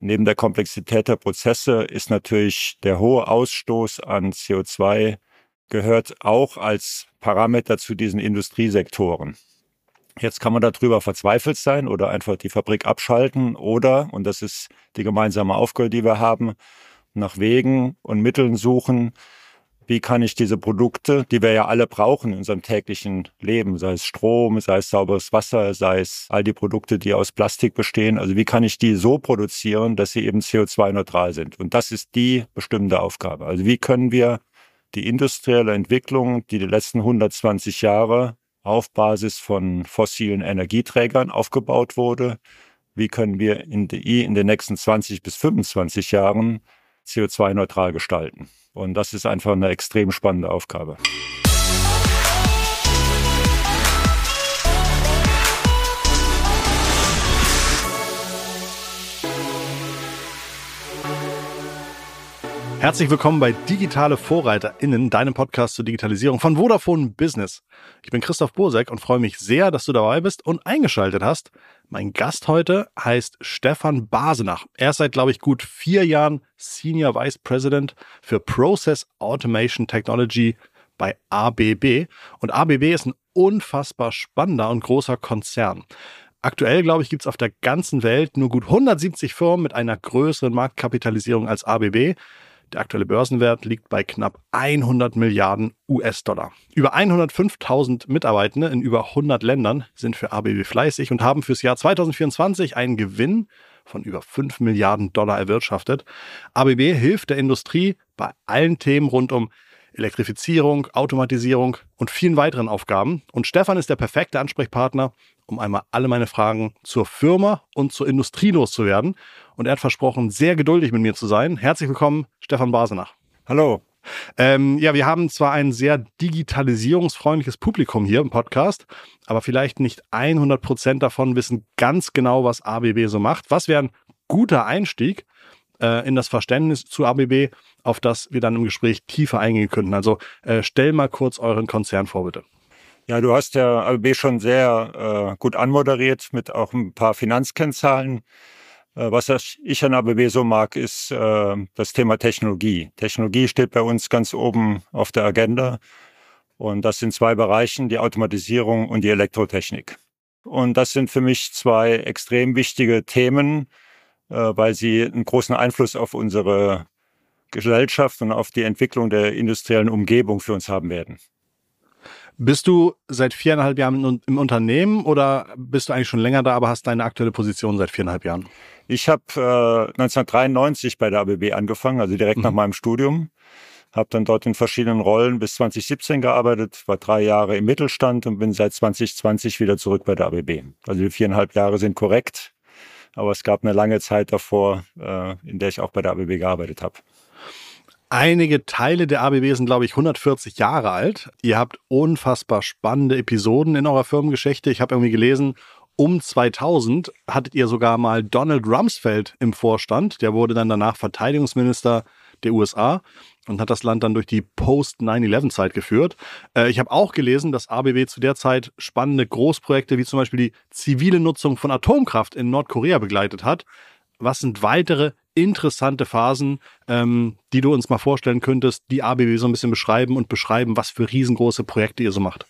Neben der Komplexität der Prozesse ist natürlich der hohe Ausstoß an CO2 gehört auch als Parameter zu diesen Industriesektoren. Jetzt kann man darüber verzweifelt sein oder einfach die Fabrik abschalten oder, und das ist die gemeinsame Aufgabe, die wir haben, nach Wegen und Mitteln suchen, wie kann ich diese Produkte, die wir ja alle brauchen in unserem täglichen Leben, sei es Strom, sei es sauberes Wasser, sei es all die Produkte, die aus Plastik bestehen, also wie kann ich die so produzieren, dass sie eben CO2-neutral sind? Und das ist die bestimmende Aufgabe. Also wie können wir die industrielle Entwicklung, die letzten 120 Jahre auf Basis von fossilen Energieträgern aufgebaut wurde, wie können wir in den nächsten 20 bis 25 Jahren CO2-neutral gestalten? Und das ist einfach eine extrem spannende Aufgabe. Herzlich willkommen bei Digitale VorreiterInnen, deinem Podcast zur Digitalisierung von Vodafone Business. Ich bin Christoph Bursek und freue mich sehr, dass du dabei bist und eingeschaltet hast. Mein Gast heute heißt Stefan Basenach. Er ist seit, glaube ich, gut 4 Jahren Senior Vice President für Process Automation Technology bei ABB. Und ABB ist ein unfassbar spannender und großer Konzern. Aktuell, glaube ich, gibt es auf der ganzen Welt nur gut 170 Firmen mit einer größeren Marktkapitalisierung als ABB. Der aktuelle Börsenwert liegt bei knapp 100 Milliarden US-Dollar. Über 105.000 Mitarbeitende in über 100 Ländern sind für ABB fleißig und haben fürs Jahr 2024 einen Gewinn von über 5 Milliarden Dollar erwirtschaftet. ABB hilft der Industrie bei allen Themen rund um Elektrifizierung, Automatisierung und vielen weiteren Aufgaben. Und Stefan ist der perfekte Ansprechpartner, um einmal alle meine Fragen zur Firma und zur Industrie loszuwerden. Und er hat versprochen, sehr geduldig mit mir zu sein. Herzlich willkommen, Stefan Basenach. Hallo. Wir haben zwar ein sehr digitalisierungsfreundliches Publikum hier im Podcast, aber vielleicht nicht 100% davon wissen ganz genau, was ABB so macht. Was wäre ein guter Einstieg in das Verständnis zu ABB, auf das wir dann im Gespräch tiefer eingehen könnten? Also stell mal kurz euren Konzern vor, bitte. Ja, du hast ja ABB schon sehr gut anmoderiert mit auch ein paar Finanzkennzahlen. Was ich an ABB so mag, ist das Thema Technologie. Technologie steht bei uns ganz oben auf der Agenda. Und das sind 2 Bereichen, die Automatisierung und die Elektrotechnik. Und das sind für mich 2 extrem wichtige Themen, weil sie einen großen Einfluss auf unsere Gesellschaft und auf die Entwicklung der industriellen Umgebung für uns haben werden. Bist du seit 4,5 Jahren im Unternehmen oder bist du eigentlich schon länger da, aber hast deine aktuelle Position seit 4,5 Jahren? Ich habe 1993 bei der ABB angefangen, also direkt nach meinem Studium. Habe dann dort in verschiedenen Rollen bis 2017 gearbeitet, war 3 Jahre im Mittelstand und bin seit 2020 wieder zurück bei der ABB. Also die 4,5 Jahre sind korrekt, aber es gab eine lange Zeit davor, in der ich auch bei der ABB gearbeitet habe. Einige Teile der ABB sind, glaube ich, 140 Jahre alt. Ihr habt unfassbar spannende Episoden in eurer Firmengeschichte. Ich habe irgendwie gelesen, um 2000 hattet ihr sogar mal Donald Rumsfeld im Vorstand. Der wurde dann danach Verteidigungsminister der USA und hat das Land dann durch die Post-9/11-Zeit geführt. Ich habe auch gelesen, dass ABB zu der Zeit spannende Großprojekte wie zum Beispiel die zivile Nutzung von Atomkraft in Nordkorea begleitet hat. Was sind weitere interessante Phasen, die du uns mal vorstellen könntest, die ABB so ein bisschen beschreiben, was für riesengroße Projekte ihr so macht?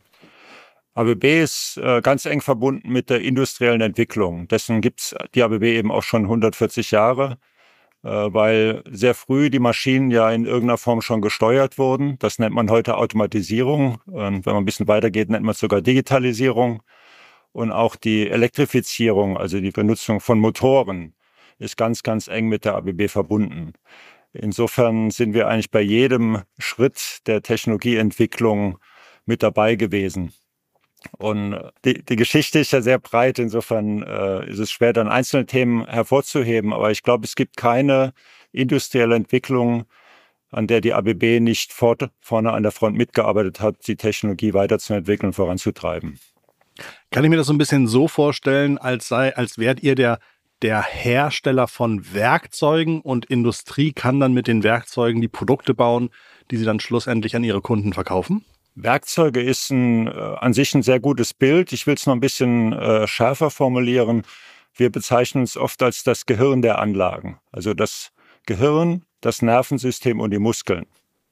ABB ist ganz eng verbunden mit der industriellen Entwicklung. Dessen gibt es die ABB eben auch schon 140 Jahre, weil sehr früh die Maschinen ja in irgendeiner Form schon gesteuert wurden. Das nennt man heute Automatisierung. Und wenn man ein bisschen weitergeht, nennt man es sogar Digitalisierung. Und auch die Elektrifizierung, also die Benutzung von Motoren, ist ganz, ganz eng mit der ABB verbunden. Insofern sind wir eigentlich bei jedem Schritt der Technologieentwicklung mit dabei gewesen. Und die Geschichte ist ja sehr breit, insofern ist es schwer, dann einzelne Themen hervorzuheben. Aber ich glaube, es gibt keine industrielle Entwicklung, an der die ABB nicht vorne an der Front mitgearbeitet hat, die Technologie weiterzuentwickeln und voranzutreiben. Kann ich mir das so ein bisschen so vorstellen, als wärt ihr der Hersteller von Werkzeugen und Industrie kann dann mit den Werkzeugen die Produkte bauen, die sie dann schlussendlich an ihre Kunden verkaufen? Werkzeuge ist an sich ein sehr gutes Bild. Ich will es noch ein bisschen schärfer formulieren. wir bezeichnen uns oft als das Gehirn der Anlagen. Also das Gehirn, das Nervensystem und die Muskeln.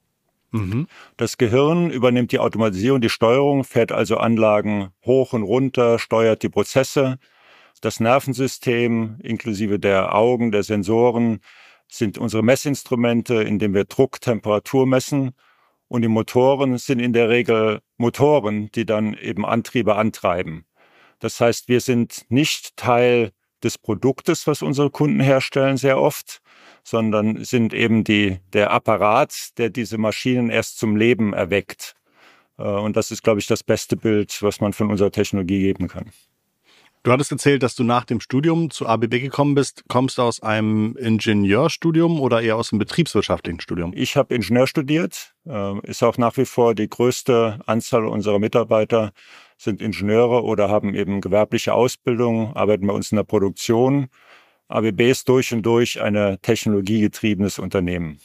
Das Gehirn übernimmt die Automatisierung, die Steuerung, fährt also Anlagen hoch und runter, steuert die Prozesse. Das Nervensystem inklusive der Augen, der Sensoren sind unsere Messinstrumente, indem wir Druck, Temperatur messen. Und die Motoren sind in der Regel Motoren, die dann eben Antriebe antreiben. Das heißt, wir sind nicht Teil des Produktes, was unsere Kunden herstellen, sehr oft, sondern sind eben der Apparat, der diese Maschinen erst zum Leben erweckt. Und das ist, glaube ich, das beste Bild, was man von unserer Technologie geben kann. Du hattest erzählt, dass du nach dem Studium zu ABB gekommen bist. Kommst du aus einem Ingenieurstudium oder eher aus einem betriebswirtschaftlichen Studium? Ich habe Ingenieur studiert, ist auch nach wie vor die größte Anzahl unserer Mitarbeiter sind Ingenieure oder haben eben gewerbliche Ausbildung, arbeiten bei uns in der Produktion. ABB ist durch und durch ein technologiegetriebenes Unternehmen.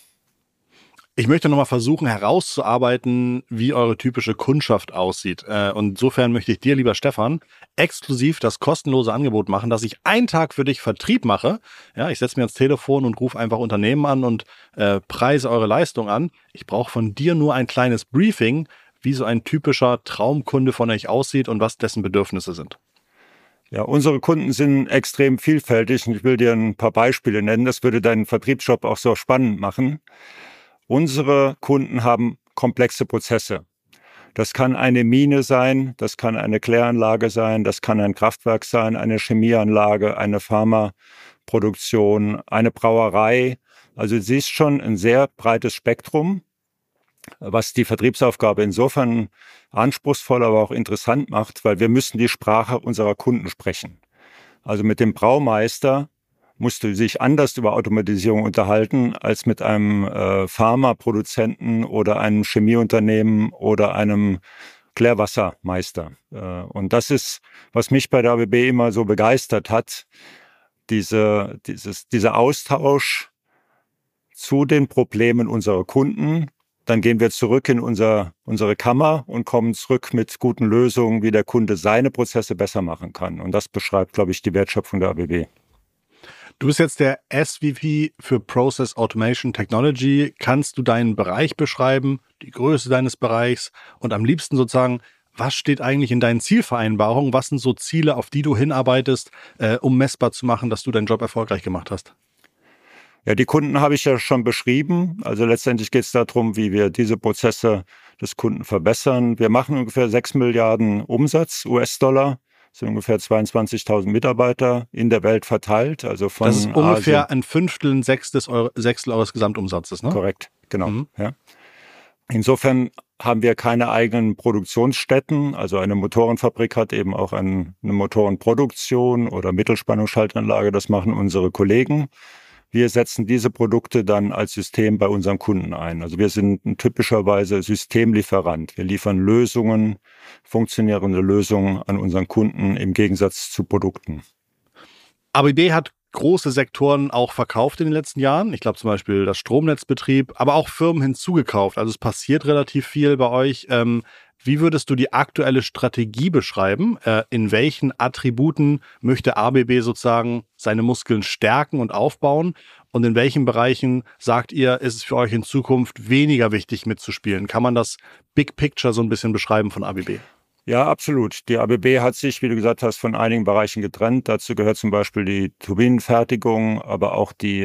Ich möchte nochmal versuchen herauszuarbeiten, wie eure typische Kundschaft aussieht. Und insofern möchte ich dir, lieber Stefan, exklusiv das kostenlose Angebot machen, dass ich einen Tag für dich Vertrieb mache. Ja, ich setze mir ans Telefon und rufe einfach Unternehmen an und preise eure Leistung an. Ich brauche von dir nur ein kleines Briefing, wie so ein typischer Traumkunde von euch aussieht und was dessen Bedürfnisse sind. Ja, unsere Kunden sind extrem vielfältig und ich will dir ein paar Beispiele nennen. Das würde deinen Vertriebsjob auch so spannend machen. Unsere Kunden haben komplexe Prozesse. Das kann eine Mine sein, das kann eine Kläranlage sein, das kann ein Kraftwerk sein, eine Chemieanlage, eine Pharmaproduktion, eine Brauerei. Also du siehst schon ein sehr breites Spektrum, was die Vertriebsaufgabe insofern anspruchsvoll, aber auch interessant macht, weil wir müssen die Sprache unserer Kunden sprechen. Also mit dem Braumeister musst du dich anders über Automatisierung unterhalten als mit einem Pharmaproduzenten oder einem Chemieunternehmen oder einem Klärwassermeister. Und das ist, was mich bei der ABB immer so begeistert hat, dieser Austausch zu den Problemen unserer Kunden. Dann gehen wir zurück in unsere Kammer und kommen zurück mit guten Lösungen, wie der Kunde seine Prozesse besser machen kann. Und das beschreibt, glaube ich, die Wertschöpfung der ABB. Du bist jetzt der SVP für Process Automation Technology. Kannst du deinen Bereich beschreiben, die Größe deines Bereichs und am liebsten sozusagen, was steht eigentlich in deinen Zielvereinbarungen? Was sind so Ziele, auf die du hinarbeitest, um messbar zu machen, dass du deinen Job erfolgreich gemacht hast? Ja, die Kunden habe ich ja schon beschrieben. Also letztendlich geht es darum, wie wir diese Prozesse des Kunden verbessern. Wir machen ungefähr 6 Milliarden Umsatz, US-Dollar. Das sind ungefähr 22.000 Mitarbeiter in der Welt verteilt. Also von das ist ungefähr Asien. ein Fünftel, ein Sechstel eures Gesamtumsatzes, ne? Korrekt, genau. Ja. Insofern haben wir keine eigenen Produktionsstätten. Also eine Motorenfabrik hat eben auch eine Motorenproduktion oder Mittelspannungsschaltanlage. Das machen unsere Kollegen. Wir setzen diese Produkte dann als System bei unseren Kunden ein. Also wir sind typischerweise Systemlieferant. Wir liefern Lösungen, funktionierende Lösungen an unseren Kunden im Gegensatz zu Produkten. ABB hat große Sektoren auch verkauft in den letzten Jahren. Ich glaube zum Beispiel das Stromnetzbetrieb, aber auch Firmen hinzugekauft. Also es passiert relativ viel bei euch. Wie würdest du die aktuelle Strategie beschreiben? In welchen Attributen möchte ABB sozusagen seine Muskeln stärken und aufbauen? Und in welchen Bereichen sagt ihr, ist es für euch in Zukunft weniger wichtig mitzuspielen? Kann man das Big Picture so ein bisschen beschreiben von ABB? Ja, absolut. Die ABB hat sich, wie du gesagt hast, von einigen Bereichen getrennt. Dazu gehört zum Beispiel die Turbinenfertigung, aber auch die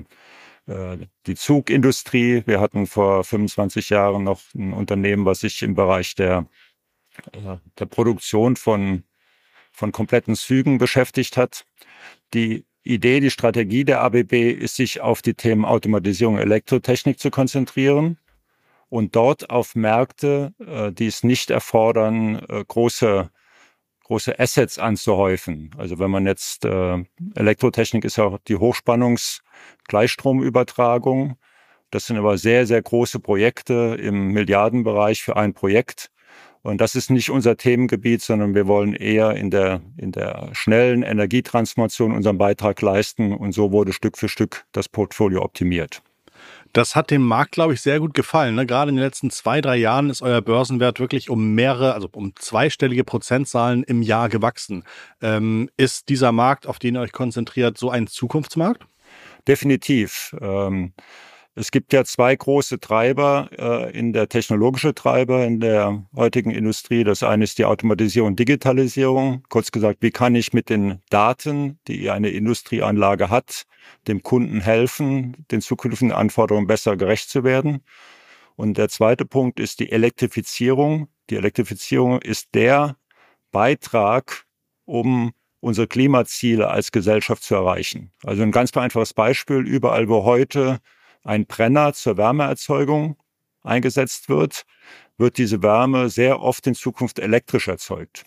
Zugindustrie. Wir hatten vor 25 Jahren noch ein Unternehmen, was sich im Bereich der Produktion von kompletten Zügen beschäftigt hat. Die Idee, die Strategie der ABB ist, sich auf die Themen Automatisierung, Elektrotechnik zu konzentrieren und dort auf Märkte, die es nicht erfordern, große Assets anzuhäufen. Also wenn man jetzt, Elektrotechnik ist ja auch die Hochspannungs-Gleichstromübertragung. Das sind aber sehr, sehr große Projekte im Milliardenbereich für ein Projekt. Und das ist nicht unser Themengebiet, sondern wir wollen eher in der schnellen Energietransformation unseren Beitrag leisten. Und so wurde Stück für Stück das Portfolio optimiert. Das hat dem Markt, glaube ich, sehr gut gefallen. Ne? Gerade in den letzten 2, 3 Jahren ist euer Börsenwert wirklich um zweistellige Prozentzahlen im Jahr gewachsen. Ist dieser Markt, auf den ihr euch konzentriert, so ein Zukunftsmarkt? Definitiv. Es gibt ja zwei große Treiber, technologische Treiber in der heutigen Industrie. Das eine ist die Automatisierung und Digitalisierung. Kurz gesagt, wie kann ich mit den Daten, die eine Industrieanlage hat, dem Kunden helfen, den zukünftigen Anforderungen besser gerecht zu werden? Und der zweite Punkt ist die Elektrifizierung. Die Elektrifizierung ist der Beitrag, um unsere Klimaziele als Gesellschaft zu erreichen. Also ein ganz einfaches Beispiel: Überall, wo heute ein Brenner zur Wärmeerzeugung eingesetzt wird, wird diese Wärme sehr oft in Zukunft elektrisch erzeugt.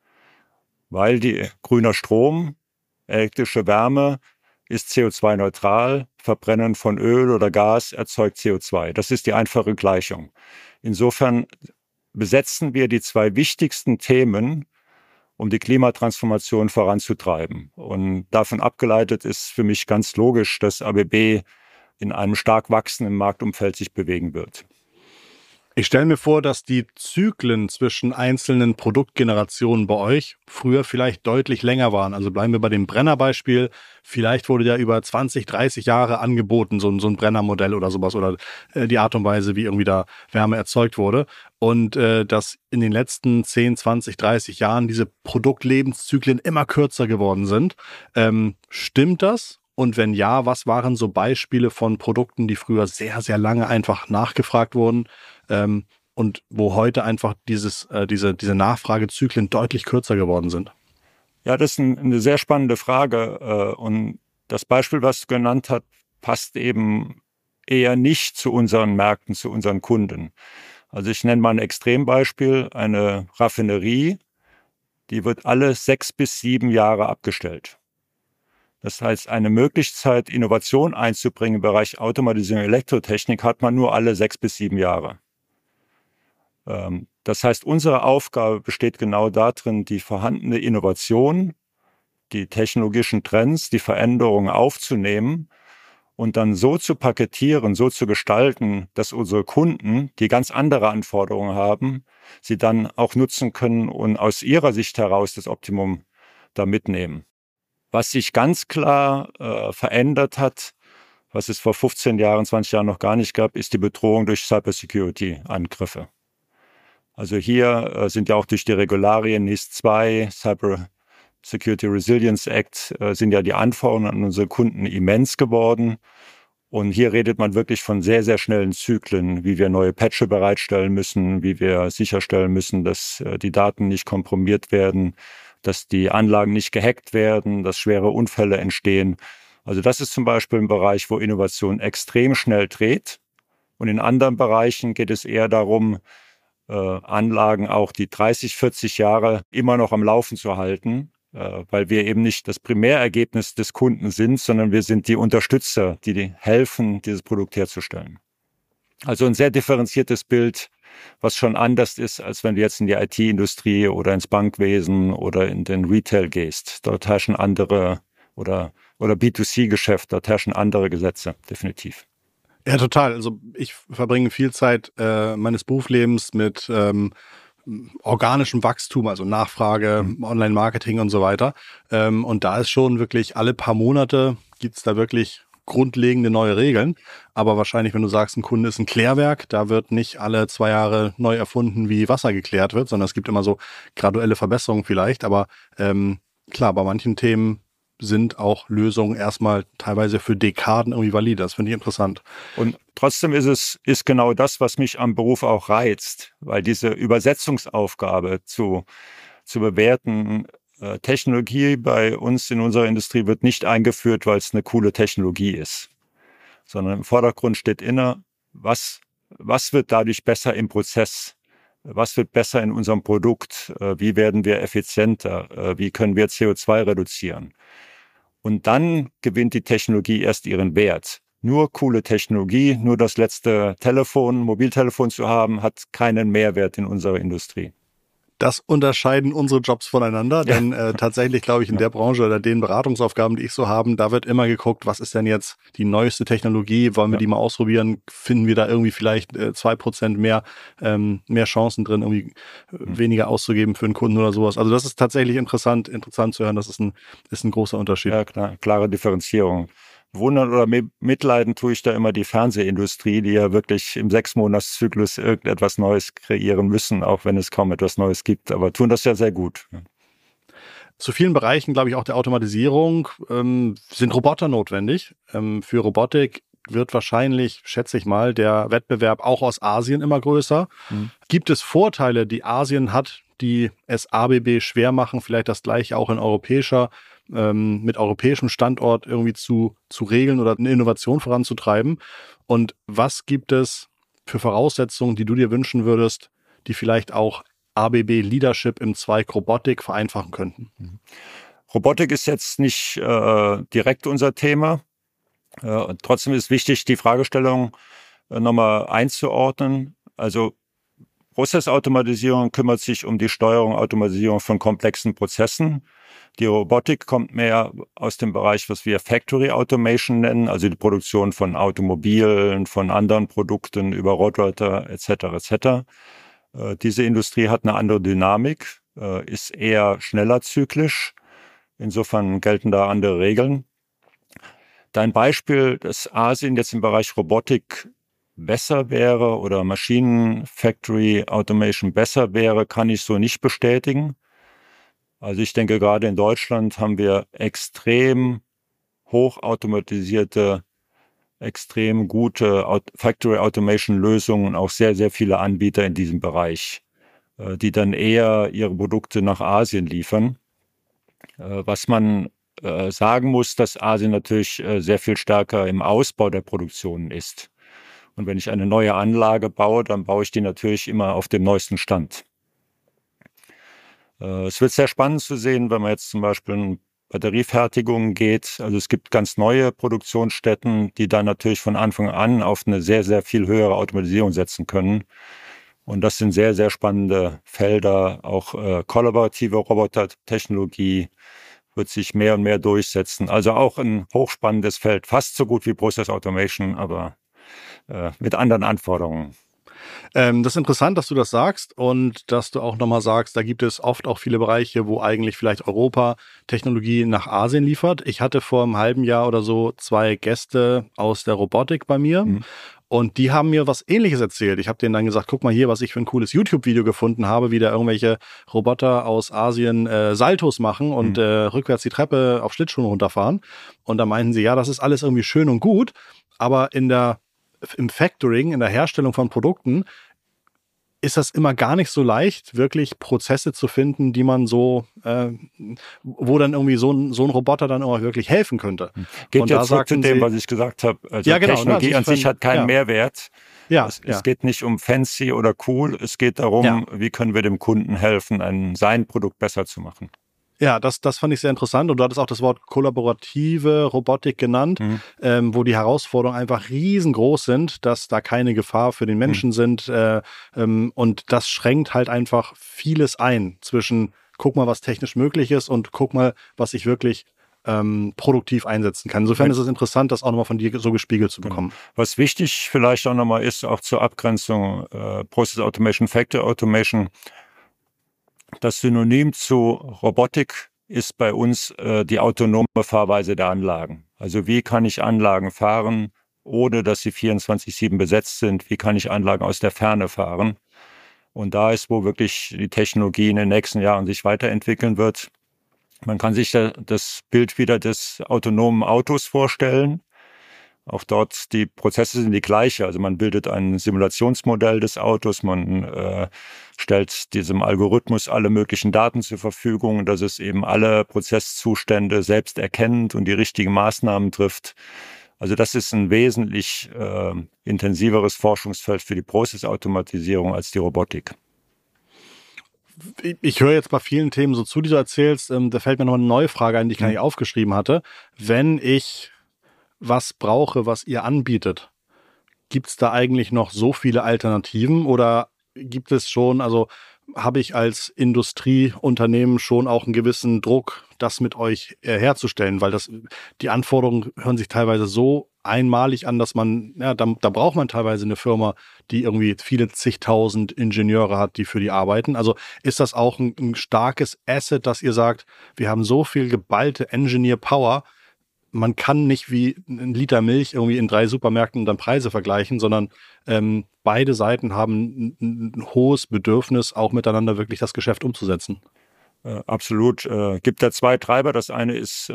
Weil grüner Strom, elektrische Wärme ist CO2-neutral, Verbrennen von Öl oder Gas erzeugt CO2. Das ist die einfache Gleichung. Insofern besetzen wir die zwei wichtigsten Themen, um die Klimatransformation voranzutreiben. Und davon abgeleitet ist für mich ganz logisch, dass ABB in einem stark wachsenden Marktumfeld sich bewegen wird. Ich stelle mir vor, dass die Zyklen zwischen einzelnen Produktgenerationen bei euch früher vielleicht deutlich länger waren. Also bleiben wir bei dem Brennerbeispiel. Vielleicht wurde ja über 20, 30 Jahre angeboten, so ein Brennermodell oder sowas, oder die Art und Weise, wie irgendwie da Wärme erzeugt wurde. Und dass in den letzten 10, 20, 30 Jahren diese Produktlebenszyklen immer kürzer geworden sind. Stimmt das? Und wenn ja, was waren so Beispiele von Produkten, die früher sehr, sehr lange einfach nachgefragt wurden, und wo heute einfach diese Nachfragezyklen deutlich kürzer geworden sind? Ja, das ist eine sehr spannende Frage. Und das Beispiel, was du genannt hast, passt eben eher nicht zu unseren Märkten, zu unseren Kunden. Also ich nenne mal ein Extrembeispiel: Eine Raffinerie, die wird alle 6 bis 7 Jahre abgestellt. Das heißt, eine Möglichkeit, Innovation einzubringen im Bereich Automatisierung und Elektrotechnik, hat man nur alle 6 bis 7 Jahre. Das heißt, unsere Aufgabe besteht genau darin, die vorhandene Innovation, die technologischen Trends, die Veränderungen aufzunehmen und dann so zu paketieren, so zu gestalten, dass unsere Kunden, die ganz andere Anforderungen haben, sie dann auch nutzen können und aus ihrer Sicht heraus das Optimum da mitnehmen. Was sich ganz klar verändert hat, was es vor 15 Jahren, 20 Jahren noch gar nicht gab, ist die Bedrohung durch Cybersecurity-Angriffe. Also hier sind ja auch durch die Regularien NIS2, Cyber Security Resilience Act, sind ja die Anforderungen an unsere Kunden immens geworden. Und hier redet man wirklich von sehr, sehr schnellen Zyklen, wie wir neue Patches bereitstellen müssen, wie wir sicherstellen müssen, dass die Daten nicht kompromiert werden, dass die Anlagen nicht gehackt werden, dass schwere Unfälle entstehen. Also das ist zum Beispiel ein Bereich, wo Innovation extrem schnell dreht. Und in anderen Bereichen geht es eher darum, Anlagen auch die 30, 40 Jahre immer noch am Laufen zu halten, weil wir eben nicht das Primärergebnis des Kunden sind, sondern wir sind die Unterstützer, die helfen, dieses Produkt herzustellen. Also ein sehr differenziertes Bild, was schon anders ist, als wenn du jetzt in die IT-Industrie oder ins Bankwesen oder in den Retail gehst. Dort herrschen andere, oder B2C-Geschäft, dort herrschen andere Gesetze, definitiv. Ja, total. Also ich verbringe viel Zeit meines Berufslebens mit organischem Wachstum, also Nachfrage, Online-Marketing und so weiter. Und da ist schon wirklich alle paar Monate gibt's da wirklich grundlegende neue Regeln. Aber wahrscheinlich, wenn du sagst, ein Kunde ist ein Klärwerk, da wird nicht alle 2 Jahre neu erfunden, wie Wasser geklärt wird, sondern es gibt immer so graduelle Verbesserungen vielleicht. Aber klar, bei manchen Themen sind auch Lösungen erstmal teilweise für Dekaden irgendwie valide. Das finde ich interessant. Und trotzdem ist genau das, was mich am Beruf auch reizt, weil diese Übersetzungsaufgabe zu bewerten, Technologie bei uns in unserer Industrie wird nicht eingeführt, weil es eine coole Technologie ist, sondern im Vordergrund steht was wird dadurch besser im Prozess? Was wird besser in unserem Produkt? Wie werden wir effizienter? Wie können wir CO2 reduzieren? Und dann gewinnt die Technologie erst ihren Wert. Nur coole Technologie, nur das letzte Mobiltelefon zu haben, hat keinen Mehrwert in unserer Industrie. Das unterscheiden unsere Jobs voneinander, denn tatsächlich glaube ich in der Branche oder den Beratungsaufgaben, die ich so habe, da wird immer geguckt, was ist denn jetzt die neueste Technologie, wollen wir die mal ausprobieren, finden wir da irgendwie vielleicht 2% mehr Chancen drin, irgendwie weniger auszugeben für einen Kunden oder sowas. Also das ist tatsächlich interessant zu hören, das ist ein großer Unterschied. Ja, klar, klare Differenzierung. Wundern oder mitleiden tue ich da immer die Fernsehindustrie, die ja wirklich im 6-Monats-Zyklus irgendetwas Neues kreieren müssen, auch wenn es kaum etwas Neues gibt, aber tun das ja sehr gut. Zu vielen Bereichen, glaube ich, auch der Automatisierung sind Roboter notwendig. Für Robotik wird wahrscheinlich, schätze ich mal, der Wettbewerb auch aus Asien immer größer. Gibt es Vorteile, die Asien hat, die es ABB schwer machen, vielleicht das gleiche auch mit europäischem Standort irgendwie zu regeln oder eine Innovation voranzutreiben? Und was gibt es für Voraussetzungen, die du dir wünschen würdest, die vielleicht auch ABB Leadership im Zweig Robotik vereinfachen könnten? Robotik ist jetzt nicht direkt unser Thema. Trotzdem ist wichtig, die Fragestellung nochmal einzuordnen. Also Prozessautomatisierung kümmert sich um die Steuerung, Automatisierung von komplexen Prozessen. Die Robotik kommt mehr aus dem Bereich, was wir Factory Automation nennen, also die Produktion von Automobilen, von anderen Produkten über Roboter etc. etc. Diese Industrie hat eine andere Dynamik, ist eher schneller zyklisch. Insofern gelten da andere Regeln. Dein Beispiel, dass Asien jetzt im Bereich Robotik besser wäre oder Maschinen-Factory Automation besser wäre, kann ich so nicht bestätigen. Also ich denke, gerade in Deutschland haben wir extrem hochautomatisierte, extrem gute Factory Automation Lösungen und auch sehr, sehr viele Anbieter in diesem Bereich, die dann eher ihre Produkte nach Asien liefern. Was man sagen muss, dass Asien natürlich sehr viel stärker im Ausbau der Produktion ist. Und wenn ich eine neue Anlage baue, dann baue ich die natürlich immer auf dem neuesten Stand. Es wird sehr spannend zu sehen, wenn man jetzt zum Beispiel in Batteriefertigung geht. Also es gibt ganz neue Produktionsstätten, die dann natürlich von Anfang an auf eine sehr, sehr viel höhere Automatisierung setzen können. Und das sind sehr, sehr spannende Felder. Auch kollaborative Robotertechnologie wird sich mehr und mehr durchsetzen. Also auch ein hochspannendes Feld, fast so gut wie Process Automation, aber mit anderen Anforderungen. Das ist interessant, dass du das sagst und dass du auch nochmal sagst, da gibt es oft auch viele Bereiche, wo eigentlich vielleicht Europa Technologie nach Asien liefert. Ich hatte vor einem halben Jahr oder so 2 Gäste aus der Robotik bei mir. Und die haben mir was Ähnliches erzählt. Ich habe denen dann gesagt, guck mal hier, was ich für ein cooles YouTube-Video gefunden habe, wie da irgendwelche Roboter aus Asien Saltos machen und rückwärts die Treppe auf Schlittschuhen runterfahren. Und da meinten sie, ja, das ist alles irgendwie schön und gut, aber im Factoring, in der Herstellung von Produkten, ist das immer gar nicht so leicht, wirklich Prozesse zu finden, die man so, wo dann irgendwie so ein Roboter dann auch wirklich helfen könnte. Geht jetzt zurück zu dem, was ich gesagt habe. Also ja, genau, Technologie an sich hat keinen Mehrwert. Es geht nicht um fancy oder cool. Es geht darum, wie können wir dem Kunden helfen, sein Produkt besser zu machen. Ja, das fand ich sehr interessant und du hattest auch das Wort kollaborative Robotik genannt, wo die Herausforderungen einfach riesengroß sind, dass da keine Gefahr für den Menschen sind und das schränkt halt einfach vieles ein zwischen guck mal, was technisch möglich ist und guck mal, was ich wirklich produktiv einsetzen kann. Insofern ist es interessant, das auch nochmal von dir so gespiegelt zu bekommen. Was wichtig vielleicht auch nochmal ist, auch zur Abgrenzung Process Automation, Factory Automation. Das Synonym zu Robotik ist bei uns die autonome Fahrweise der Anlagen. Also wie kann ich Anlagen fahren, ohne dass sie 24/7 besetzt sind? Wie kann ich Anlagen aus der Ferne fahren? Und da ist, wo wirklich die Technologie in den nächsten Jahren sich weiterentwickeln wird. Man kann sich das Bild wieder des autonomen Autos vorstellen. Auch dort, die Prozesse sind die gleiche. Also man bildet ein Simulationsmodell des Autos, man stellt diesem Algorithmus alle möglichen Daten zur Verfügung, dass es eben alle Prozesszustände selbst erkennt und die richtigen Maßnahmen trifft. Also das ist ein wesentlich intensiveres Forschungsfeld für die Prozessautomatisierung als die Robotik. Ich höre jetzt bei vielen Themen so zu, die du erzählst. Da fällt mir noch eine neue Frage ein, die ich gar nicht aufgeschrieben hatte. Wenn ich was brauche, was ihr anbietet, gibt es da eigentlich noch so viele Alternativen oder gibt es schon, also habe ich als Industrieunternehmen schon auch einen gewissen Druck, das mit euch herzustellen, weil die Anforderungen hören sich teilweise so einmalig an, dass man, ja, da braucht man teilweise eine Firma, die irgendwie viele zigtausend Ingenieure hat, die für die arbeiten. Also ist das auch ein starkes Asset, dass ihr sagt, wir haben so viel geballte Engineer Power, man kann nicht wie ein Liter Milch irgendwie in 3 Supermärkten dann Preise vergleichen, sondern beide Seiten haben ein hohes Bedürfnis, auch miteinander wirklich das Geschäft umzusetzen. Absolut. Gibt da 2 Treiber. Das eine ist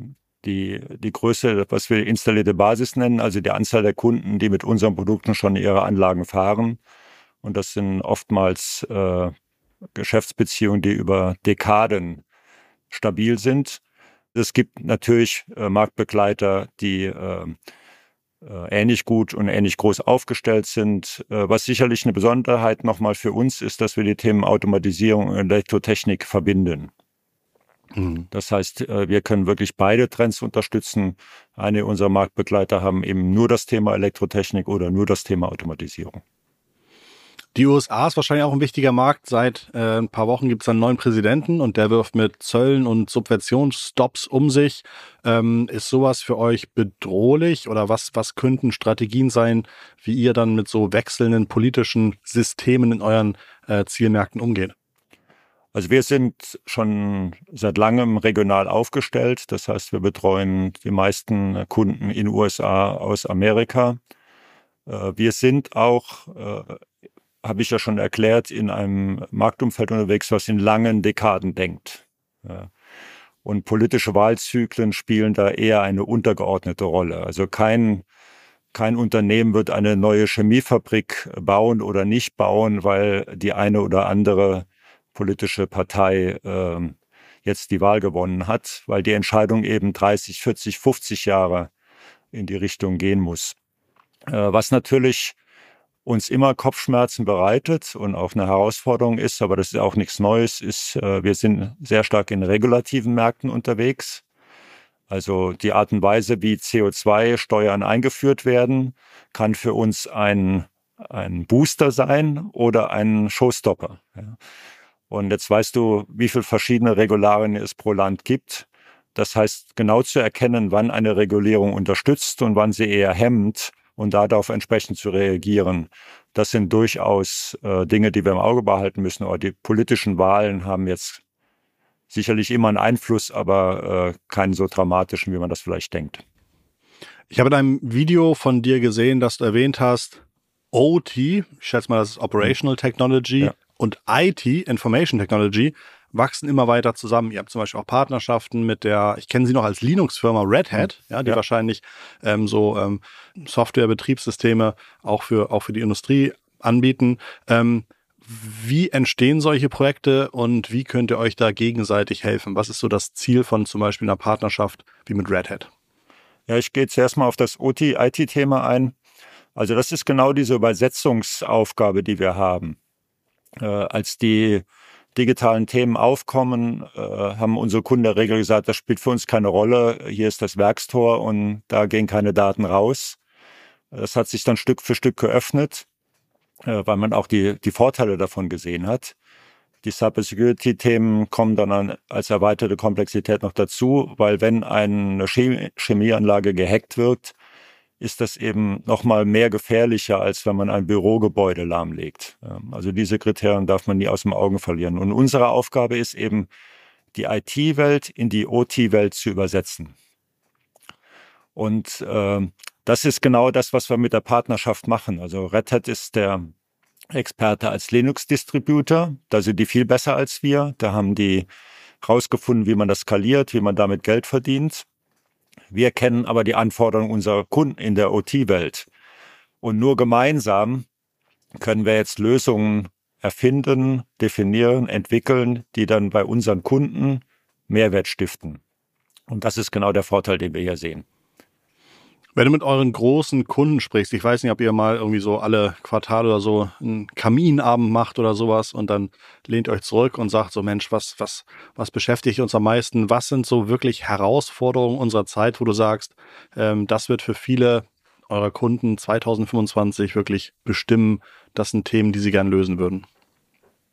die Größe, was wir installierte Basis nennen, also die Anzahl der Kunden, die mit unseren Produkten schon ihre Anlagen fahren. Und das sind oftmals Geschäftsbeziehungen, die über Dekaden stabil sind. Es gibt natürlich Marktbegleiter, die ähnlich gut und ähnlich groß aufgestellt sind. Was sicherlich eine Besonderheit nochmal für uns ist, dass wir die Themen Automatisierung und Elektrotechnik verbinden. Das heißt, wir können wirklich beide Trends unterstützen. Einige unserer Marktbegleiter haben eben nur das Thema Elektrotechnik oder nur das Thema Automatisierung. Die USA ist wahrscheinlich auch ein wichtiger Markt. Seit ein paar Wochen gibt es einen neuen Präsidenten und der wirft mit Zöllen und Subventionsstops um sich. Ist sowas für euch bedrohlich oder was könnten Strategien sein, wie ihr dann mit so wechselnden politischen Systemen in euren Zielmärkten umgeht? Also wir sind schon seit langem regional aufgestellt. Das heißt, wir betreuen die meisten Kunden in den USA aus Amerika. Wir sind auch, habe ich ja schon erklärt, in einem Marktumfeld unterwegs, was in langen Dekaden denkt. Und politische Wahlzyklen spielen da eher eine untergeordnete Rolle. Also kein Unternehmen wird eine neue Chemiefabrik bauen oder nicht bauen, weil die eine oder andere politische Partei jetzt die Wahl gewonnen hat, weil die Entscheidung eben 30, 40, 50 Jahre in die Richtung gehen muss. Was natürlich uns immer Kopfschmerzen bereitet und auch eine Herausforderung ist, aber das ist auch nichts Neues, ist, wir sind sehr stark in regulativen Märkten unterwegs. Also die Art und Weise, wie CO2-Steuern eingeführt werden, kann für uns ein Booster sein oder ein Showstopper. Ja. Und jetzt weißt du, wie viele verschiedene Regularien es pro Land gibt. Das heißt, genau zu erkennen, wann eine Regulierung unterstützt und wann sie eher hemmt und darauf entsprechend zu reagieren. Das sind durchaus Dinge, die wir im Auge behalten müssen. Aber die politischen Wahlen haben jetzt sicherlich immer einen Einfluss, aber keinen so dramatischen, wie man das vielleicht denkt. Ich habe in einem Video von dir gesehen, dass du erwähnt hast, OT, ich schätze mal, das ist Operational Technology, ja, und IT, Information Technology, wachsen immer weiter zusammen. Ihr habt zum Beispiel auch Partnerschaften mit ich kenne sie noch als Linux-Firma Red Hat, ja, die wahrscheinlich Software-Betriebssysteme auch für die Industrie anbieten. Wie entstehen solche Projekte und wie könnt ihr euch da gegenseitig helfen? Was ist so das Ziel von zum Beispiel einer Partnerschaft wie mit Red Hat? Ja, ich gehe zuerst mal auf das OT-IT-Thema ein. Also das ist genau diese Übersetzungsaufgabe, die wir haben. Als die digitalen Themen aufkommen, haben unsere Kunden in der Regel gesagt, das spielt für uns keine Rolle, hier ist das Werkstor und da gehen keine Daten raus. Das hat sich dann Stück für Stück geöffnet, weil man auch die Vorteile davon gesehen hat. Die Cybersecurity-Themen kommen dann als erweiterte Komplexität noch dazu, weil wenn eine Chemieanlage gehackt wird, ist das eben noch mal mehr gefährlicher, als wenn man ein Bürogebäude lahmlegt. Also diese Kriterien darf man nie aus den Augen verlieren. Und unsere Aufgabe ist eben, die IT-Welt in die OT-Welt zu übersetzen. Und das ist genau das, was wir mit der Partnerschaft machen. Also Red Hat ist der Experte als Linux-Distributor. Da sind die viel besser als wir. Da haben die rausgefunden, wie man das skaliert, wie man damit Geld verdient. Wir kennen aber die Anforderungen unserer Kunden in der OT-Welt. Und nur gemeinsam können wir jetzt Lösungen erfinden, definieren, entwickeln, die dann bei unseren Kunden Mehrwert stiften. Und das ist genau der Vorteil, den wir hier sehen. Wenn du mit euren großen Kunden sprichst, ich weiß nicht, ob ihr mal irgendwie so alle Quartale oder so einen Kaminabend macht oder sowas und dann lehnt ihr euch zurück und sagt so, Mensch, was beschäftigt uns am meisten? Was sind so wirklich Herausforderungen unserer Zeit, wo du sagst, das wird für viele eurer Kunden 2025 wirklich bestimmen, das sind Themen, die sie gern lösen würden?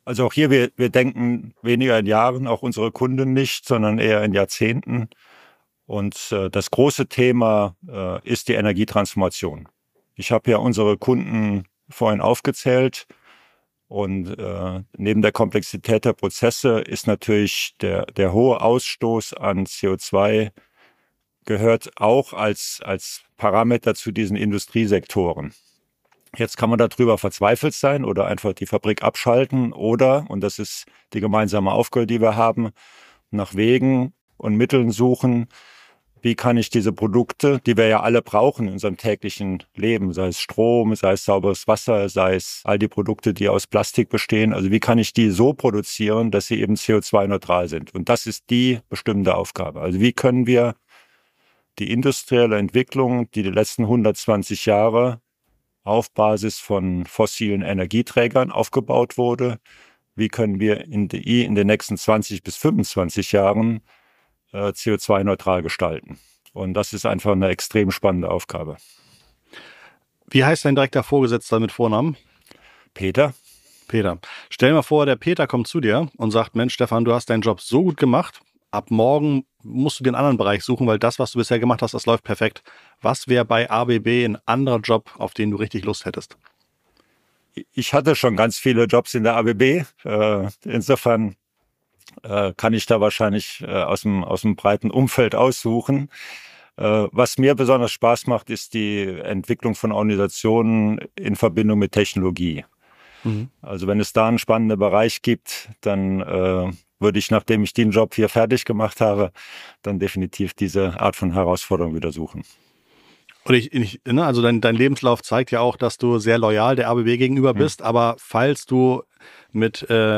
Also auch hier, wir denken weniger in Jahren, auch unsere Kunden nicht, sondern eher in Jahrzehnten. Und das große Thema ist die Energietransformation. Ich habe ja unsere Kunden vorhin aufgezählt. Und neben der Komplexität der Prozesse ist natürlich der hohe Ausstoß an CO2 gehört auch als Parameter zu diesen Industriesektoren. Jetzt kann man darüber verzweifelt sein oder einfach die Fabrik abschalten oder, und das ist die gemeinsame Aufgabe, die wir haben, nach Wegen und Mitteln suchen, wie kann ich diese Produkte, die wir ja alle brauchen in unserem täglichen Leben, sei es Strom, sei es sauberes Wasser, sei es all die Produkte, die aus Plastik bestehen, also wie kann ich die so produzieren, dass sie eben CO2-neutral sind? Und das ist die bestimmte Aufgabe. Also wie können wir die industrielle Entwicklung, die letzten 120 Jahre auf Basis von fossilen Energieträgern aufgebaut wurde, wie können wir in den nächsten 20 bis 25 Jahren CO2-neutral gestalten. Und das ist einfach eine extrem spannende Aufgabe. Wie heißt dein direkter Vorgesetzter mit Vornamen? Peter. Peter. Stell dir mal vor, der Peter kommt zu dir und sagt, Mensch, Stefan, du hast deinen Job so gut gemacht, ab morgen musst du dir einen anderen Bereich suchen, weil das, was du bisher gemacht hast, das läuft perfekt. Was wäre bei ABB ein anderer Job, auf den du richtig Lust hättest? Ich hatte schon ganz viele Jobs in der ABB. Insofern kann ich da wahrscheinlich aus dem breiten Umfeld aussuchen. Was mir besonders Spaß macht, ist die Entwicklung von Organisationen in Verbindung mit Technologie. Mhm. Also wenn es da einen spannenden Bereich gibt, dann würde ich, nachdem ich den Job hier fertig gemacht habe, dann definitiv diese Art von Herausforderung wieder suchen. Und also dein Lebenslauf zeigt ja auch, dass du sehr loyal der ABB gegenüber bist, aber falls du mit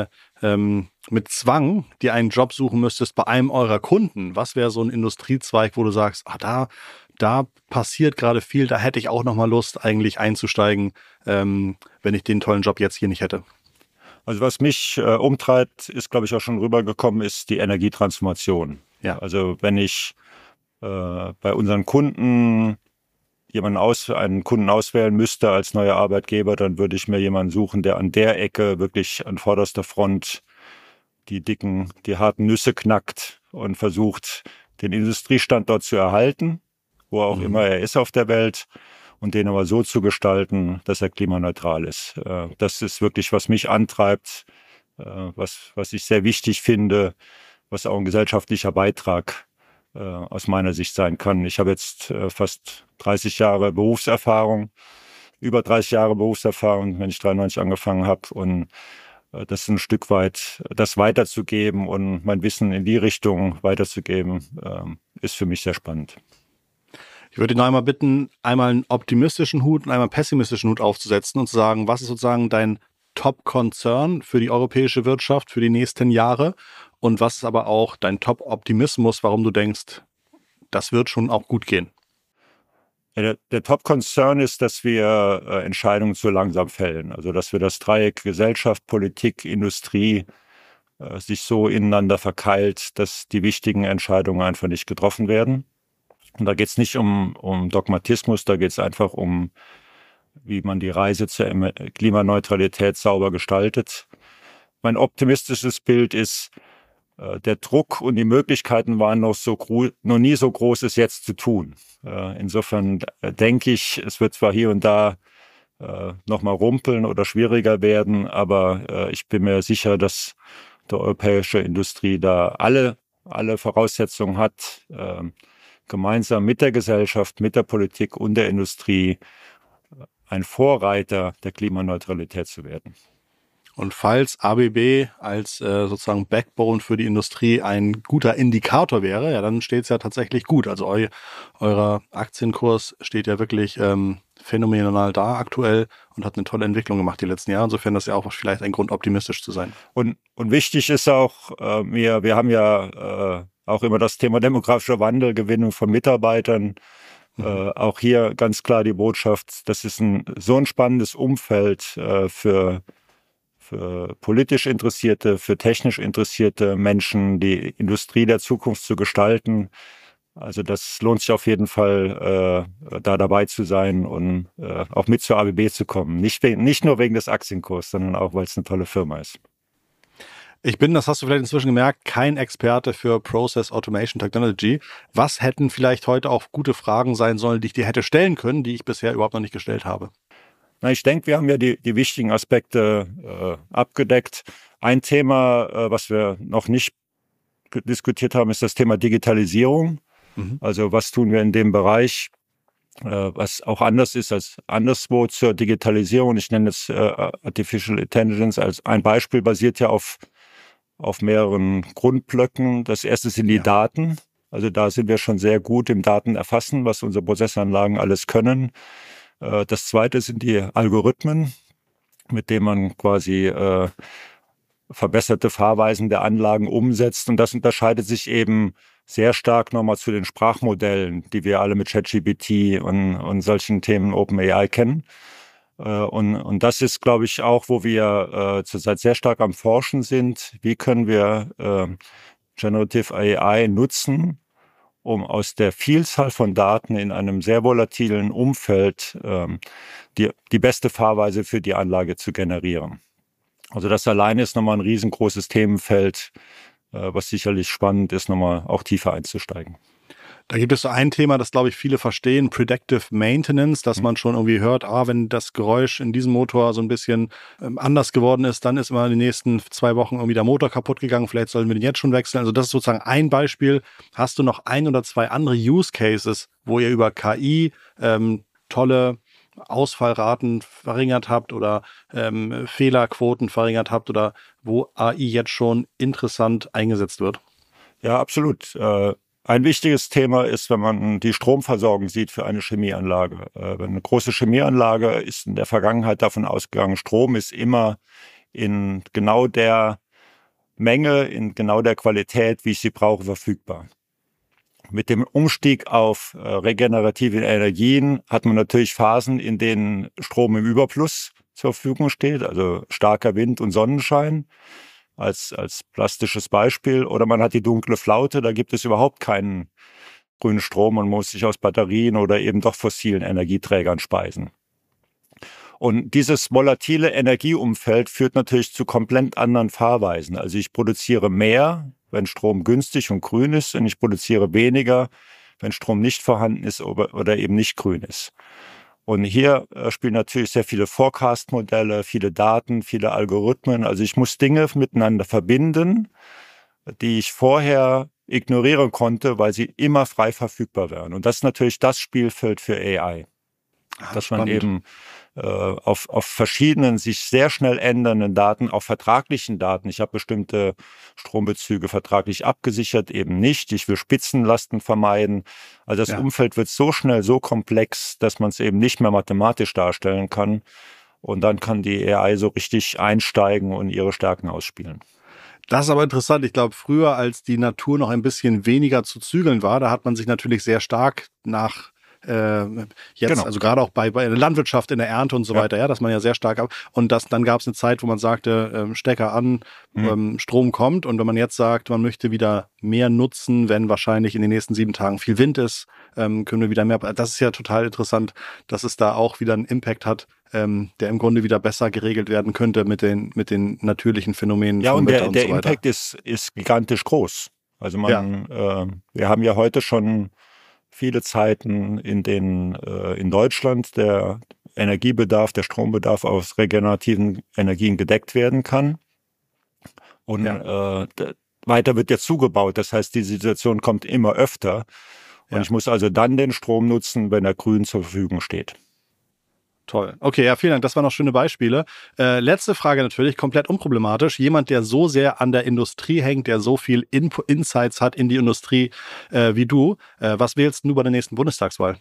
Zwang dir einen Job suchen müsstest bei einem eurer Kunden, was wäre so ein Industriezweig, wo du sagst, da passiert gerade viel, da hätte ich auch nochmal Lust eigentlich einzusteigen, wenn ich den tollen Job jetzt hier nicht hätte? Also was mich umtreibt, ist, glaube ich, auch schon rübergekommen, ist die Energietransformation. Ja. Also wenn ich bei unseren Kunden einen Kunden auswählen müsste als neuer Arbeitgeber, dann würde ich mir jemanden suchen, der an der Ecke wirklich an vorderster Front die harten Nüsse knackt und versucht, den Industriestandort zu erhalten, wo auch immer er ist auf der Welt, und den aber so zu gestalten, dass er klimaneutral ist. Das ist wirklich, was mich antreibt, was ich sehr wichtig finde, was auch ein gesellschaftlicher Beitrag aus meiner Sicht sein kann. Ich habe jetzt fast 30 Jahre Berufserfahrung, über 30 Jahre Berufserfahrung, wenn ich 93 angefangen habe, und das ist ein Stück weit, das weiterzugeben und mein Wissen in die Richtung weiterzugeben, ist für mich sehr spannend. Ich würde dich noch einmal bitten, einmal einen optimistischen Hut und einmal einen pessimistischen Hut aufzusetzen und zu sagen, was ist sozusagen dein Top-Concern für die europäische Wirtschaft für die nächsten Jahre und was ist aber auch dein Top-Optimismus, warum du denkst, das wird schon auch gut gehen? Ja, der Top-Concern ist, dass wir Entscheidungen zu langsam fällen. Also dass wir das Dreieck Gesellschaft, Politik, Industrie sich so ineinander verkeilt, dass die wichtigen Entscheidungen einfach nicht getroffen werden. Und da geht es nicht um Dogmatismus, da geht es einfach um, wie man die Reise zur Klimaneutralität sauber gestaltet. Mein optimistisches Bild ist, der Druck und die Möglichkeiten waren noch nie so groß, es jetzt zu tun. Insofern denke ich, es wird zwar hier und da nochmal rumpeln oder schwieriger werden, aber ich bin mir sicher, dass die europäische Industrie da alle Voraussetzungen hat, gemeinsam mit der Gesellschaft, mit der Politik und der Industrie ein Vorreiter der Klimaneutralität zu werden. Und falls ABB als sozusagen Backbone für die Industrie ein guter Indikator wäre, ja, dann steht es ja tatsächlich gut. Also euer Aktienkurs steht ja wirklich phänomenal da aktuell und hat eine tolle Entwicklung gemacht die letzten Jahre. Insofern ist ja auch vielleicht ein Grund, optimistisch zu sein. Und wichtig ist auch, wir haben ja auch immer das Thema demografischer Wandel, Gewinnung von Mitarbeitern. Auch hier ganz klar die Botschaft, das ist so ein spannendes Umfeld für politisch Interessierte, für technisch interessierte Menschen, die Industrie der Zukunft zu gestalten. Also das lohnt sich auf jeden Fall, da dabei zu sein und auch mit zur ABB zu kommen. Nicht nur wegen des Aktienkurses, sondern auch, weil es eine tolle Firma ist. Ich bin, das hast du vielleicht inzwischen gemerkt, kein Experte für Process Automation Technology. Was hätten vielleicht heute auch gute Fragen sein sollen, die ich dir hätte stellen können, die ich bisher überhaupt noch nicht gestellt habe? Na, ich denke, wir haben ja die wichtigen Aspekte abgedeckt. Ein Thema, was wir noch nicht diskutiert haben, ist das Thema Digitalisierung. Also was tun wir in dem Bereich, was auch anders ist als anderswo zur Digitalisierung. Ich nenne jetzt Artificial Intelligence als ein Beispiel, basiert ja auf mehreren Grundblöcken. Das erste sind die Daten. Also da sind wir schon sehr gut im Datenerfassen, was unsere Prozessanlagen alles können. Das zweite sind die Algorithmen, mit denen man quasi verbesserte Fahrweisen der Anlagen umsetzt. Und das unterscheidet sich eben sehr stark nochmal zu den Sprachmodellen, die wir alle mit ChatGPT und solchen Themen OpenAI kennen. Und das ist, glaube ich, auch, wo wir zurzeit sehr stark am Forschen sind. Wie können wir Generative AI nutzen, um aus der Vielzahl von Daten in einem sehr volatilen Umfeld die beste Fahrweise für die Anlage zu generieren. Also das alleine ist nochmal ein riesengroßes Themenfeld, was sicherlich spannend ist, nochmal auch tiefer einzusteigen. Da gibt es so ein Thema, das, glaube ich, viele verstehen, Predictive Maintenance, dass man schon irgendwie hört, wenn das Geräusch in diesem Motor so ein bisschen anders geworden ist, dann ist immer in den nächsten 2 Wochen irgendwie der Motor kaputt gegangen, vielleicht sollen wir den jetzt schon wechseln. Also das ist sozusagen ein Beispiel. Hast du noch 1 oder 2 andere Use Cases, wo ihr über KI tolle Ausfallraten verringert habt oder Fehlerquoten verringert habt oder wo AI jetzt schon interessant eingesetzt wird? Ja, absolut. Ein wichtiges Thema ist, wenn man die Stromversorgung sieht für eine Chemieanlage. Wenn eine große Chemieanlage ist in der Vergangenheit davon ausgegangen, Strom ist immer in genau der Menge, in genau der Qualität, wie ich sie brauche, verfügbar. Mit dem Umstieg auf regenerative Energien hat man natürlich Phasen, in denen Strom im Überfluss zur Verfügung steht, also starker Wind und Sonnenschein als plastisches Beispiel. Oder man hat die dunkle Flaute, da gibt es überhaupt keinen grünen Strom und muss sich aus Batterien oder eben doch fossilen Energieträgern speisen. Und dieses volatile Energieumfeld führt natürlich zu komplett anderen Fahrweisen. Also ich produziere mehr, wenn Strom günstig und grün ist, und ich produziere weniger, wenn Strom nicht vorhanden ist oder eben nicht grün ist. Und hier spielen natürlich sehr viele Forecast-Modelle, viele Daten, viele Algorithmen. Also ich muss Dinge miteinander verbinden, die ich vorher ignorieren konnte, weil sie immer frei verfügbar wären. Und das ist natürlich das Spielfeld für AI. Dass man eben auf verschiedenen, sich sehr schnell ändernden Daten, auch vertraglichen Daten, ich habe bestimmte Strombezüge vertraglich abgesichert, eben nicht. Ich will Spitzenlasten vermeiden. Also das Umfeld wird so schnell, so komplex, dass man es eben nicht mehr mathematisch darstellen kann. Und dann kann die AI so richtig einsteigen und ihre Stärken ausspielen. Das ist aber interessant. Ich glaube, früher, als die Natur noch ein bisschen weniger zu zügeln war, da hat man sich natürlich sehr stark nach also gerade auch bei der Landwirtschaft in der Ernte und so weiter, dass man ja sehr stark und dann gab es eine Zeit, wo man sagte, Stecker an, Strom kommt, und wenn man jetzt sagt, man möchte wieder mehr nutzen, wenn wahrscheinlich in den nächsten 7 Tagen viel Wind ist, können wir wieder mehr, das ist ja total interessant, dass es da auch wieder einen Impact hat, der im Grunde wieder besser geregelt werden könnte mit den natürlichen Phänomenen. Ja, und der Impact ist gigantisch groß. Also wir haben ja heute schon viele Zeiten, in denen in Deutschland der Energiebedarf, der Strombedarf aus regenerativen Energien gedeckt werden kann. Und weiter wird jetzt zugebaut. Das heißt, die Situation kommt immer öfter. Und ich muss also dann den Strom nutzen, wenn er grün zur Verfügung steht. Toll. Okay, ja, vielen Dank. Das waren noch schöne Beispiele. Letzte Frage natürlich, komplett unproblematisch. Jemand, der so sehr an der Industrie hängt, der so viel Insights hat in die Industrie wie du, was wählst du bei der nächsten Bundestagswahl?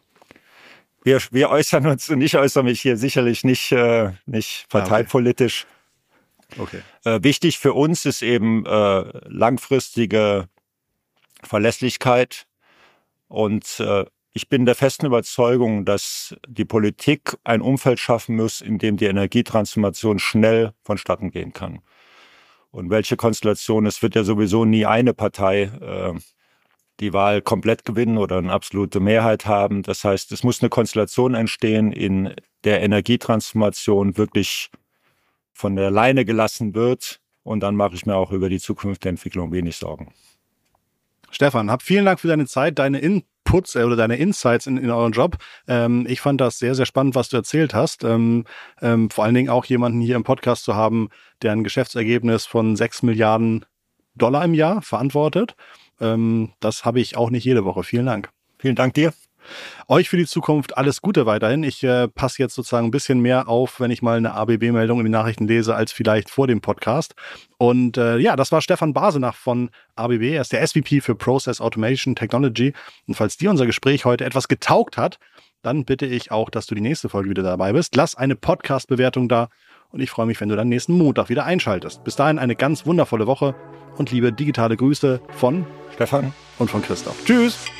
Wir äußern uns, und ich äußere mich hier sicherlich nicht parteipolitisch. Okay. Wichtig für uns ist eben langfristige Verlässlichkeit, und ich bin der festen Überzeugung, dass die Politik ein Umfeld schaffen muss, in dem die Energietransformation schnell vonstatten gehen kann. Und welche Konstellation, es wird ja sowieso nie eine Partei die Wahl komplett gewinnen oder eine absolute Mehrheit haben. Das heißt, es muss eine Konstellation entstehen, in der Energietransformation wirklich von der Leine gelassen wird Und dann mache ich mir auch über die Zukunft der Entwicklung wenig Sorgen. Stefan, vielen Dank für deine Zeit, deine Inputs oder deine Insights in euren Job. Ich fand das sehr, sehr spannend, was du erzählt hast. Vor allen Dingen auch jemanden hier im Podcast zu haben, der ein Geschäftsergebnis von 6 Milliarden Dollar im Jahr verantwortet. Das habe ich auch nicht jede Woche. Vielen Dank. Vielen Dank dir. Euch für die Zukunft alles Gute weiterhin. Ich passe jetzt sozusagen ein bisschen mehr auf, wenn ich mal eine ABB-Meldung in den Nachrichten lese, als vielleicht vor dem Podcast. Und das war Stefan Basenach von ABB. Er ist der SVP für Process Automation Technology. Und falls dir unser Gespräch heute etwas getaugt hat, dann bitte ich auch, dass du die nächste Folge wieder dabei bist. Lass eine Podcast-Bewertung da und ich freue mich, wenn du dann nächsten Montag wieder einschaltest. Bis dahin eine ganz wundervolle Woche und liebe digitale Grüße von Stefan und von Christoph. Tschüss!